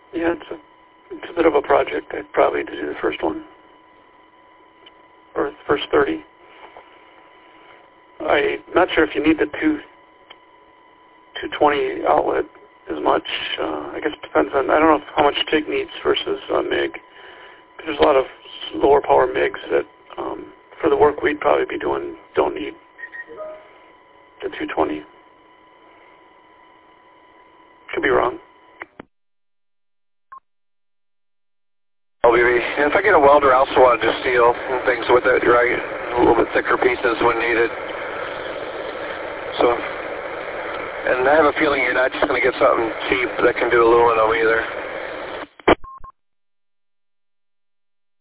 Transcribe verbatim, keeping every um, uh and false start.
Yeah, it's a, it's a bit of a project. I'd probably do the first one, or the first thirty. I'm not sure if you need the two, two twenty outlet as much. Uh, I guess it depends on, I don't know how much TIG needs versus uh, MIG. There's a lot of lower power MIGs that, um, for the work we'd probably be doing, don't need the two twenty. Could be wrong. L B B. If I get a welder, I also want to do steel and things with it, right? A little bit thicker pieces when needed. So, and I have a feeling you're not just going to get something cheap that can do aluminum either.